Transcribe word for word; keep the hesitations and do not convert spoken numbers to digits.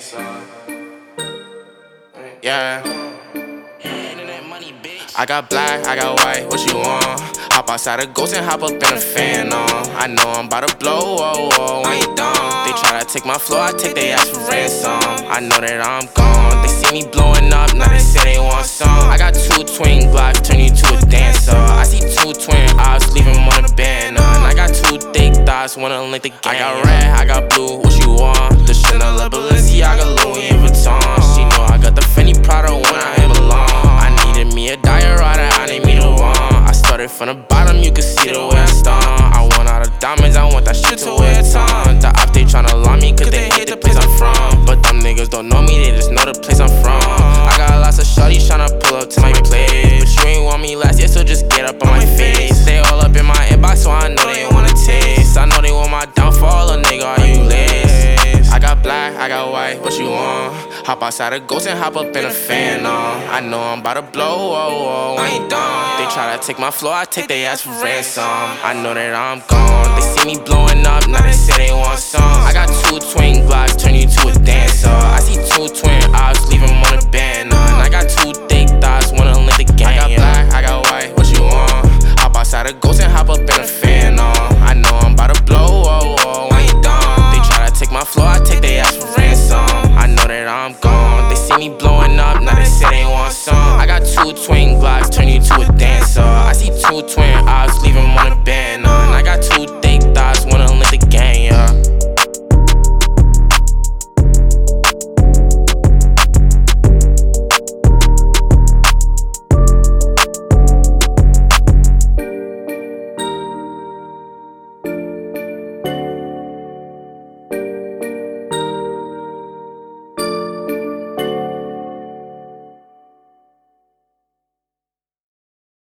Yeah. I got black, I got white, what you want? Hop outside a ghost and hop up in a fan on. I know I'm about to blow, oh, oh, I ain't dumb. They try to take my flow, I take they ass for ransom. I know that I'm gone, they see me blowing up, now they say they want some. I got two twin Glocks, turn you to a dancer. I see two twin ops, leave them on a banner. And I got two thick thoughts, wanna link the gang. I got red, I got blue, what you want? The Chanel, the Balenciaga, Louis Vuitton. She know I got the Fendi Prada when I ain't belong. I needed me a diorata, I need me the one. I started from the bottom, you can see the way I stomp. I want all the diamonds, I want that shit to wear a ton. The op, they tryna lie me cause they hate the place I'm from. But them niggas don't know me, they just know the place I'm from. I got lots of shorties tryna pull up to my place, but you ain't want me last year, so just get up on my face. They all up in my inbox, so I know they wanna taste. I know they want my downfall, a nigga, are you lace? I got black, I got white, what you want? Hop outside a ghost and hop up in a fan on. I know I'm about to blow, oh, oh, I ain't dumb. They try to take my flow, I take they ass for ransom. I know that I'm gone, they see me blowing up, now they say they want some. I got two twin Glocks, turn you to a dancer. I see two twin ops, leave them on a banner. And I got two thick thoughts, wanna link the gang. I got black, I got white, what you want? Hop outside a ghost and hop up in a fan.